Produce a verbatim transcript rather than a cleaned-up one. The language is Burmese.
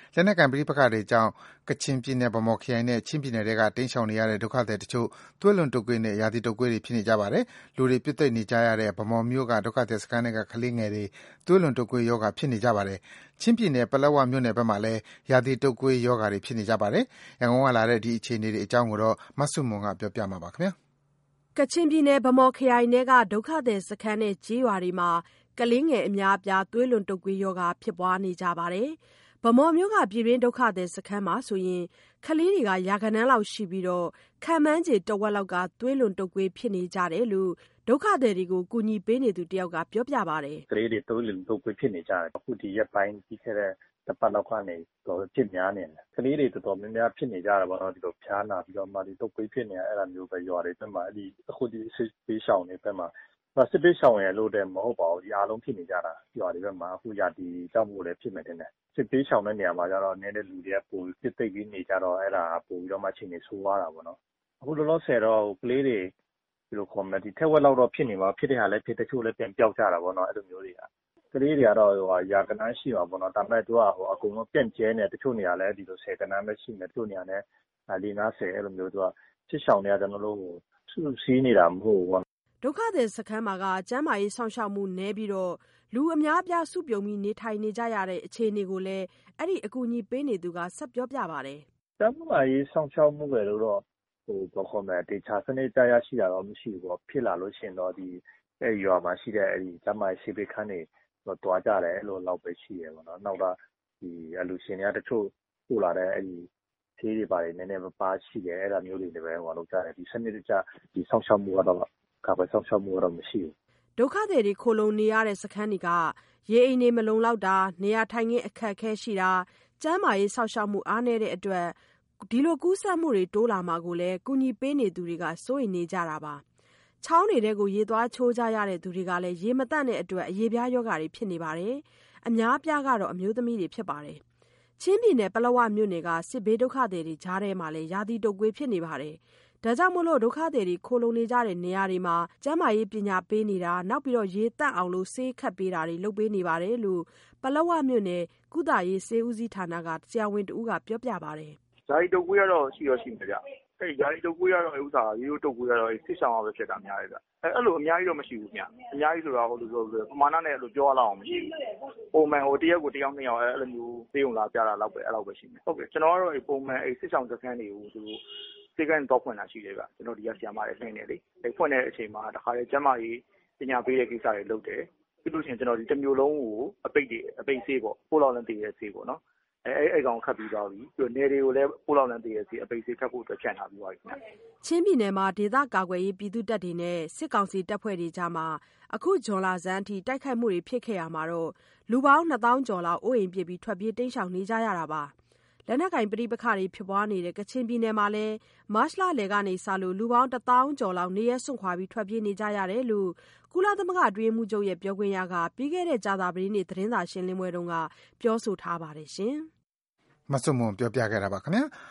လက်နက်ကိုင်ပဋိပက္ခတွေကြောင့်ကချင်ပြည်နယ်ဗန်းမော်ခရိုင်နဲ့ချင်းပြည်နယ်တွေကတိမ်းရှောင်နေရတဲ့ဒုက္ခသည်တချို့သွေးလွန်တုပ်ကွေးနဲ့ရာသီတုပ်ကွေးတွေဖြစ်နေကြပါတယ်။လူတွေပြည့်သိပ်နေကြရတဲ့ဗန်းမော်မြို့ကဒုက္ခသည်စခန်းတွေကကလေးငယ်တွေသွေးလွန်တုပ်ကွေးရောဂါဖြစ်နေကြပါတယ်။ချင်းပြည်နယ်ပလက်ဝမြို့နယ်ဘက်မှာလည်းရာသီတုပ်ကွေးရောဂါတွေဖြစ်နေကြပါတယ်။ရန်ကုန်ကလာတဲ့ဒီအခြေအနေတွေအကြောင်းကိုတော့မဆုမွန်ကပြောပြမှာပါခင်ဗျာ။ကချင်ပြည်နယ်ဗန်းမော်ခရိုင်ထဲကဒုက္ခသည်စခန်းနဲ့ကျေးရွာတွေမှာကလေးငယ်အများအပြားသွေးလွန်တုပ်ကွေးရောဂါဖြစ်ပွားနေကြပါတယ်။ဗန်းမော်မြို့ကပြည်တွင်းဒုက္ခသည်စခန်းမှာဆိုရင်ကလေးတွေကရာဂဏန်းလောက်ရှိပြီးတော့ခန့်မှန်းခြေတဝက်လောက်ကသွေးလွန်တုပ်ကွေးဖြစ်နေကြတယ်လို့ဒုက္ခသည်တွေကိုကူညီပေးနေသူတယောက်ကပြောပြပါတယ်။ကလေးတွေသွေးလွန်တုပ်ကွေးဖြစ်နေကြတယ်။အခုဒီရက်ပိုင်းပြီးခဲ့တဲ့တပတ်လောက်ကနေတော့ဖြစ်များနေတယ်။ကလေးတွေတော်တော်များများဖြစ်နေကြတာပေါ့နော်ဒီလိုဖျားနာပြီးတော့မှဒီတုပ်ကွေးဖြစ်နေတာအဲ့လိုမျိုးပဲရွာတွေဘက်မှာအဲ့ဒီအခုဒီစစ်ပေးရှောင်နေဘက်မှာစစ်ပေးရှောင်ရလို့တဲ့မဟုတ်ပါဘူးဒီအားလုံးဖြစ်နေကြတာရွာတွေဘက်မှာအခုရာဒီကြောက်မှုလည်းဖြစ်နေတယ်စစ်ပေးရှောင်တဲ့နေရာမှာကျတော့နည်းနည်းလူတွေကပိုစစ်သိပ်ပြီးနေကြတော့အဲ့ဒါပိုပြီးတော့မှချိန်နေဆိုးသွားတာပေါ့နော်အခုလောလောဆယ်တော့ကလေးတွေဒီလို community ထက်ဝက်လောက်တော့ဖြစ်နေမှာဖြစ်တဲ့ဟာလည်းဖြစ်တချို့လည်းပြန်ပြောက်ကြတာပေါ့နော်အဲ့လိုမျိုးတွေကကလေးတွေကတော့ဟိုရာကနန်းရှိပါပေါ့နော်ဒါပေမဲ့သူကဟိုအကုန်လုံးပြန့်ကျဲနေတချို့နေရာလည်းဒီလိုဆယ်ကနန်းပဲရှိနေတချို့နေရာလည်းလေးငါးဆယ်အဲ့လိုမျိုးသူကစစ်ရှောင်တွေကကျွန်တော်တို့စုစည်းနေတာမဟုတ်ဘူးဒုက္ခသည်စခန်းမှာကကျန်းမာရေးစောင့်ရှောက်မှုနည်းပြီးတော့လူအများအပြားစုပြုံပြီးနေထိုင်နေကြရတဲ့အခြေအနေကိုလည်းအဲ့ဒီအကူအညီပေးနေသူကဆက်ပြောပြပါတယ်။ကျန်းမာရေးစောင့်ရှောက်မှုပဲလို့တော့ဟိုဘယ်ခေါ်မလဲဒေချာစနစ်ကြရရှိတာတော့မရှိဘူးပေါ့ဖြစ်လာလို့ရှိရင်တော့ဒီအဲ့ရွာမှာရှိတဲ့အဲ့ဒီကျန်းမာရေးဆေးပေးခန်းတွေတော့တွားကြတယ်အဲ့လိုလောက်ပဲရှိရပေါ့နော်။နောက်တော့ဒီအလူရှင်တွေကတချို့ပို့လာတဲ့အဲ့ဒီဆေးတွေပါတယ်နည်းနည်းမပါရှိတယ်အဲ့ဒါမျိုးတွေလည်းပဲဟိုလောက်ကြတယ်ဒီစနစ်တကျဒီစောင့်ရှောက်မှုကတော့ကာကွယ်စောင့်ရှောက်မှုတော့မရှိဘူးဒုက္ခသည်တွေခိုလုံနေရတဲ့စခန်းတွေကရေအိမ်တွေမလုံလောက်တာနေရာထိုင်ခင်းအခက်အခဲရှိတာကျန်းမာရေးစောင့်ရှောက်မှုအားနည်းတဲ့အတွက်ဒီလိုကူးစက်မှုတွေတိုးလာမှာကိုလည်းကူညီပေးနေသူတွေကစိုးရိမ်နေကြတာပါချောင်းတွေကိုရေသွားချိုးကြရတဲ့သူတွေကလည်းရေမတန့်တဲ့အတွက်အရေပြားရောဂါတွေဖြစ်နေပါတယ်အများအပြားကတော့အမျိုးသမီးတွေဖြစ်ပါတယ်ချင်းပြည်နယ်ပလက်ဝမြို့နယ်ကစစ်ဘေးဒုက္ခသည်တွေကြားထဲမှာလည်းရာသီတုပ်ကွေးဖြစ်နေပါတယ်ဒါကြောင့်မို့လို့ဒုက္ခသည်တွေခိုလုံနေကြတဲ့နေရာတွေမှာကျန်းမာရေးပညာပေးနေတာနောက်ပြီးတော့ရေတန့်အောင်လို့ဆေးခတ်ပေးတာတွေလုပ်ပေးနေပါတယ်လို့ပလက်ဝမြို့နယ်ကုသရေးဆေးဦးစီးဌာနကဆရာဝန်တဦးကပြောပြပါတယ်။ယာယီတုပ်ကွေးကတော့ရှိရရှိမယ်ဗျ။အဲ့ယာယီတုပ်ကွေးကတော့ဥစ္စာရိုးရိုးတုပ်ကွေးကတော့စစ်ဆောင်အောင်ပဲဖြစ်တာများတယ်ဗျ။အဲ့အဲ့လိုအများကြီးတော့မရှိဘူးဗျ။အများကြီးဆိုတော့ဟိုလိုဆိုပမာဏနဲ့အဲ့လိုပြောရအောင်မရှိဘူး။ပုံမှန်ဟိုတရက်ကိုတယောက်နှစ်ယောက်အဲ့လိုမျိုးသေးုံလာပြတာတော့ပဲအဲ့လိုပဲရှိမယ်။ဟုတ်ကဲ့ကျွန်တော်ကတော့ပုံမှန်အဲ့စစ်ဆောင်စခန်းတွေကိုသူတို့စေကန်တော့ဖွင့်လာရှိတယ်ဗျကျွန်တော်ဒီကဆရာမတွေနှင်းနေလေအဲဖွင့်တဲ့အချိန်မှာတခါလေကျမကြီးပညာပေးတဲ့ကိစ္စတွေလုပ်တယ်ပြီးလို့ရှိရင်ကျွန်တော်ဒီတစ်မျိုးလုံးကိုအပိတ်တွေအပိတ်ဆေးပေါ့ပို့လောက်လန်းတည်ရဲ့ဆေးပေါ့နော်အဲအဲအဲကောင်ခတ်ပြီးသွားပြီပြီးတော့နေတွေကိုလည်းပို့လောက်လန်းတည်ရဲ့ဆေးအပိတ်ဆေးခတ်ဖို့အတွက်ဖြန့်ထားပြီးသွားပြီခင်ဗျချင်းပြည်နယ်မှာဒေသကာကွယ်ရေးပြည်သူတပ်တွေနဲ့စစ်ကောင်စီတပ်ဖွဲ့တွေကြားမှာအခုဂျွန်လာဆန်းအထိတိုက်ခိုက်မှုတွေဖြစ်ခဲ့ရမှာတော့လူပေါင်းနှစ်သောင်းကျော်လောက်အိုးအိမ်ပြစ်ပြီးထွက်ပြေးတိမ်းရှောင်နေကြရတာပါလက်နက်ကင်ပဋိပက္ခတွေဖြစ်ပွားနေတဲ့ကချင်ပြည်နယ်မှာလည်းမတ်လလယ်ကနေစလို့လူပေါင်းတစ်သောင်းကျော်လောက်နေရစွန့်ခွာပြီးထွက်ပြေးနေကြရတယ်လို့ကုလသမဂ္ဂအတွင်းမှုချုပ်ရဲ့ပြောခွင့်ရကပြီးခဲ့တဲ့ကြာသပတေးနေ့သတင်းစာရှင်းလင်းပွဲတုန်းကပြောဆိုထားပါတယ်ရှင်။မဆုမွန်ပြောပြခဲ့တာပါခင်ဗျာ။